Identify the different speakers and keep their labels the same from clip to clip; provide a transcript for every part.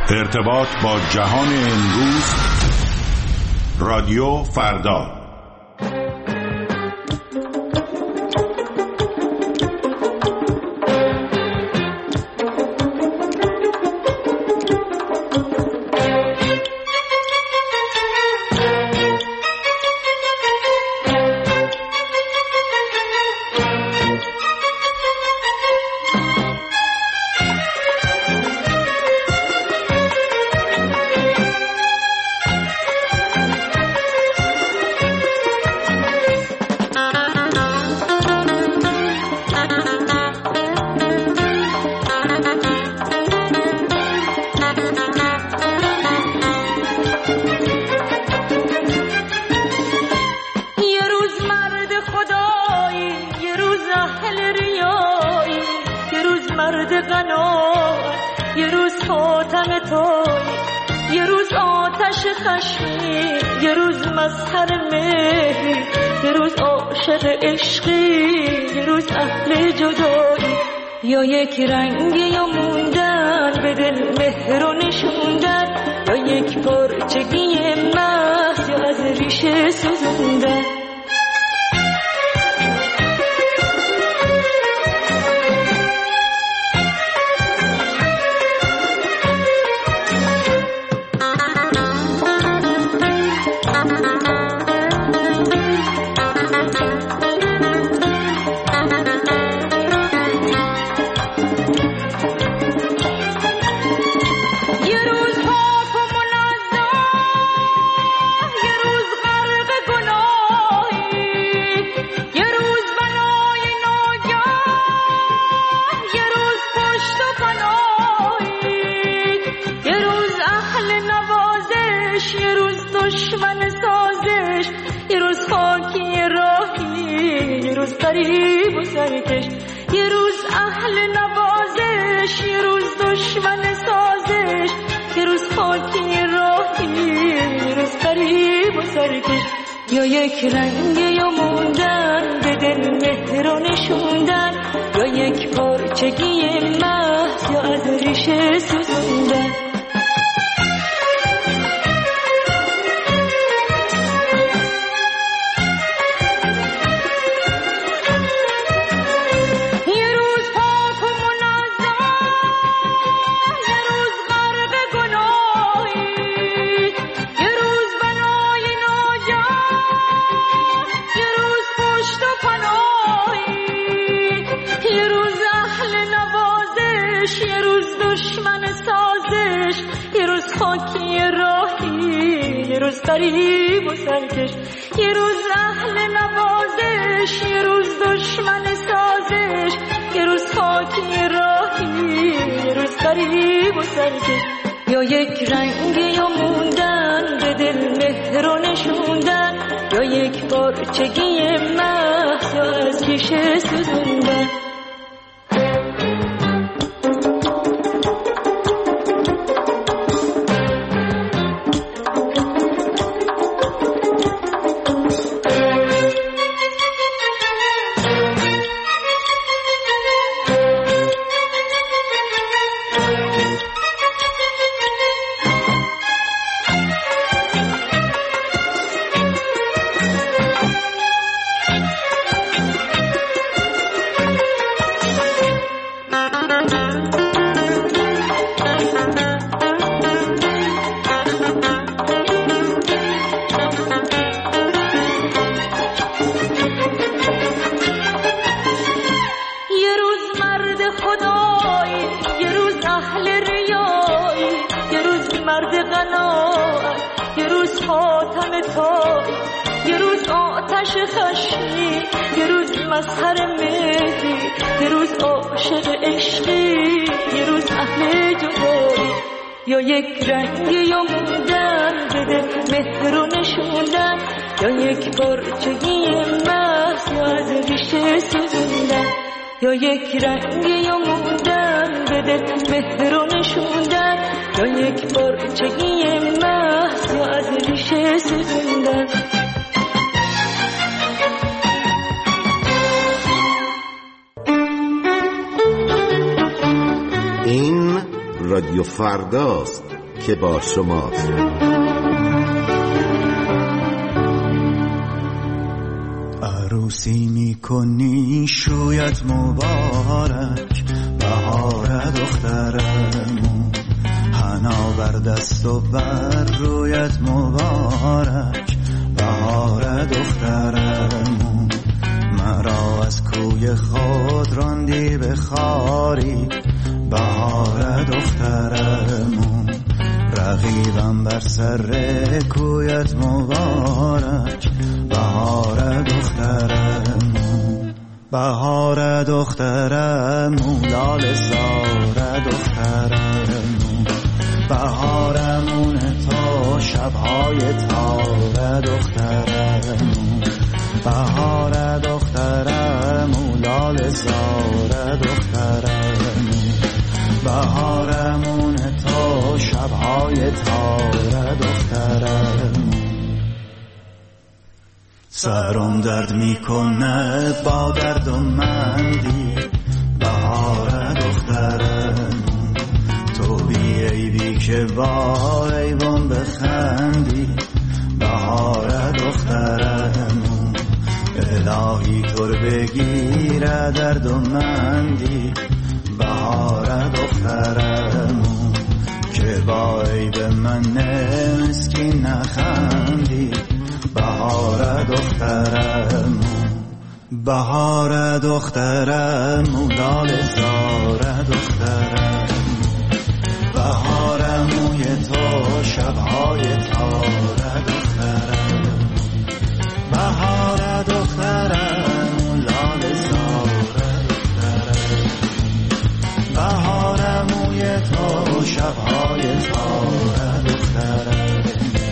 Speaker 1: ارتباط با جهان امروز، رادیو فردا.
Speaker 2: یه روز خاتم توی، یه روز آتش خشمی، یه روز مظهر مهری، یه روز عاشق عشقی، یه روز اهل جدایی. یا یک رنگ یا موندن به دل مهر و نشوندن، یا یک پرچگی محض یا از ریشه سوزوندن. دشمن سازش، یه روز خاکی راهی، یه روز غریب و سرکش. یه روز اهل نوازش، یه روز دشمن سازش، یه روز خاکی راهی، یه روز غریب و سرکش. یا یک رنگ یا موندن به دل مهر و نشوندن، یا یک پرچگی محض یا از ریشه سوزوندن. یه روز دشمن سازش، یه روز خاکی راهی، یه روز غریب و سرکش. یه روز اهل نوازش، یه روز دشمن سازش، یه روز خاکی راهی، یه روز غریب و سرکش. یا یک رنگ یا موندن به دل مهر و نشوندن، یا یک پرچگی محض یا از ریشه سوزوندن. یه روز خاتم توی، یه روز آتش خشمی، یه روز مظهر مهری، یه روز عاشق عشقی، یه روز اهل جدایی. یا یک رنگ یا موندن به دل مهر و نشوندن، یا یک پرچگی محض یا از ریشه سوزوندن. یا یک رنگ یا موندن به دل مهر و نشوندن، یا یک پرچگی محض یا از ریشه سوزوندن.
Speaker 3: این رادیو فرداست. که با شماست.
Speaker 4: عروسی میکنی شویت مبارک، بهار دخترمون، حنا بر دست و بر رویت مبارک، بهار دخترمون. مرا از کوی خود راندی به خاری، بهار دخترمون. رقیبم بر سر کویت مبارک، بهار دخترمون. بهار دخترمون، لاله زار دخترمون. بهارمون تا شبهای تار دخترمون. بهار دخترمون، لاله زار دخترمون. بهارمون تا شبهای تار دخترمون. سرم درد میکنه با درد و مندی، بهار دخترمون. تو بی عیبی که با ایوان بخندی، بهار دخترمون. الهی طور بگیره درد و مندی، بهار دخترمون. که با عیب من مسکین نخندی، بهار دخترمون. بهار دخترمون، لاله زار دخترمون. بهارموی تو شبهای تار دخترمون. بهار دخترمون، لاله زار دخترمون. بهارموی تو شبهای تار دخترمون.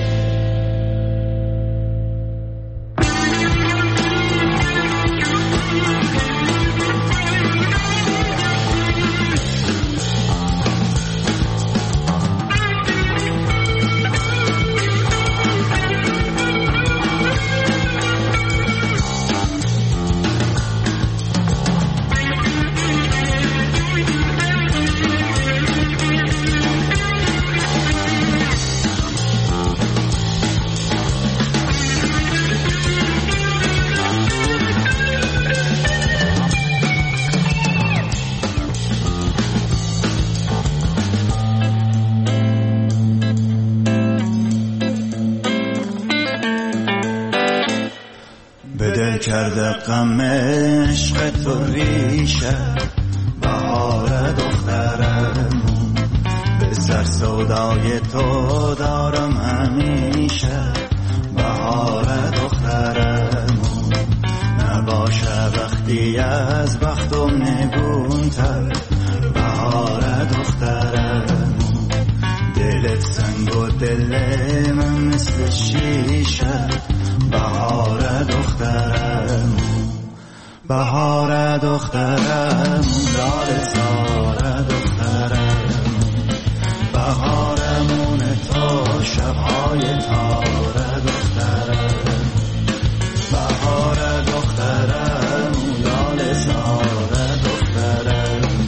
Speaker 4: کرده غم عشق تو ریشه، بهار دخترمون. به سر سودای تو دارم همیشه، بهار دخترمون. نباشه وقتی از بختم نگونتر، بهار دخترمون. دلت سنگ و دل من مثل شیشه، بهار دخترمون. بهار دخترمون، لاله زار دخترمون. بهارمون تا شبهای تار دخترمون. بهار دخترمون، لاله زار دخترمون.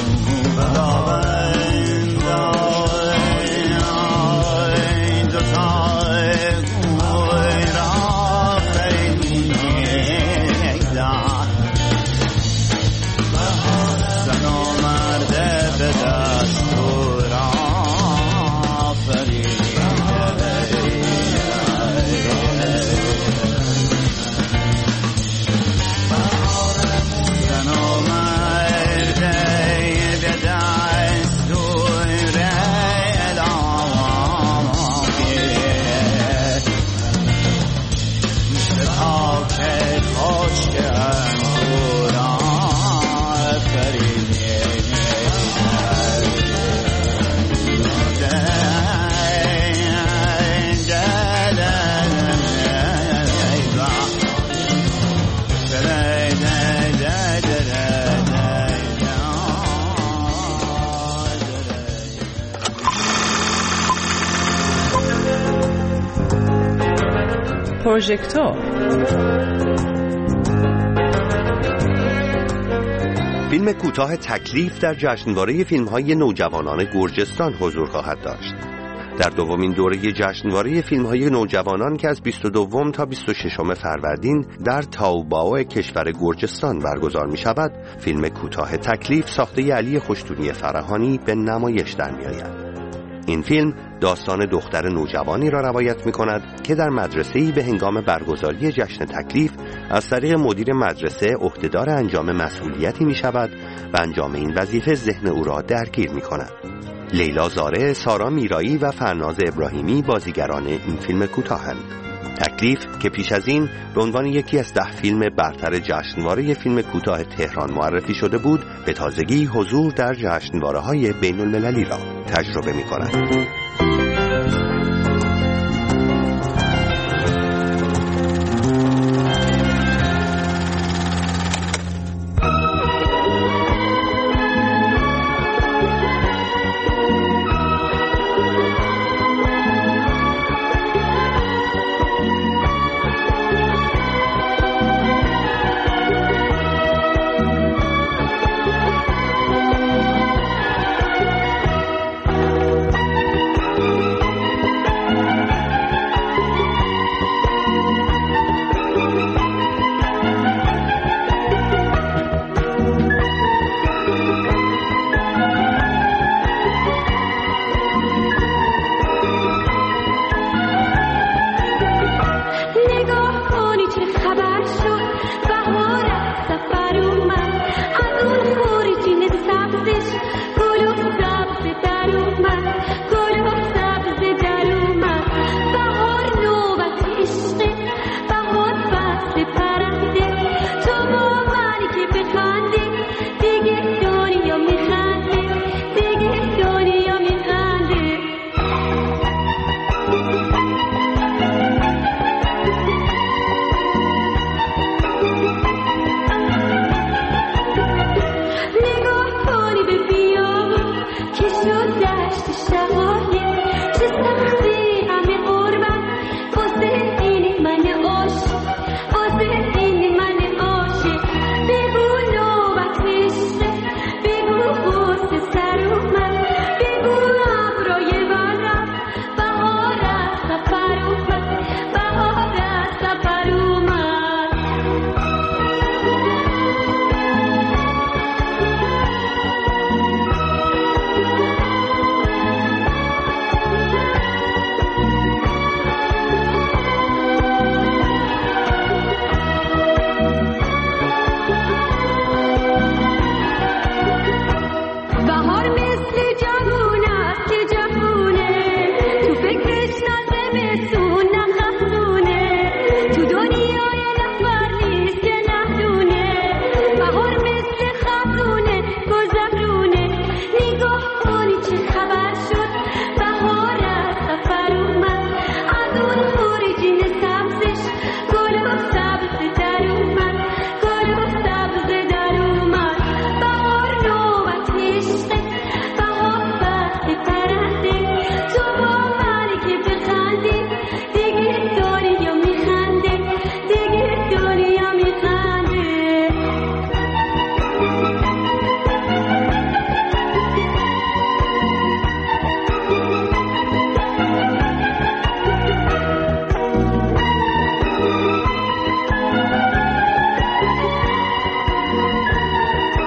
Speaker 5: پروژکتور
Speaker 6: فیلم کوتاه تکلیف در جشنواره فیلم‌های نوجوانان گرجستان حضور خواهد داشت.
Speaker 3: در دومین دوره جشنواره فیلم‌های نوجوانان که از 22 تا 26 فروردین در تاوباو کشور گرجستان برگزار می‌شود، فیلم کوتاه تکلیف ساخته علی خوشتونی فرهانی به نمایش در می‌آید. این فیلم داستان دختر نوجوانی را روایت می‌کند که در مدرسه‌ای به هنگام برگزاری جشن تکلیف از طریق مدیر مدرسه عهدهدار انجام مسئولیتی می‌شود و انجام این وظیفه ذهن او را درگیر می‌کند. لیلا زاره، سارا میرایی و فرناز ابراهیمی بازیگران این فیلم کوتاهند. تکلیف که پیش از این به عنوان یکی از 10 فیلم برتر جشنواره فیلم کوتاه تهران معرفی شده بود، به تازگی حضور در جشنواره‌های بین‌المللی را تجربه می‌کند.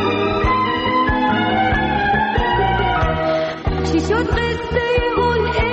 Speaker 2: شد قصه اون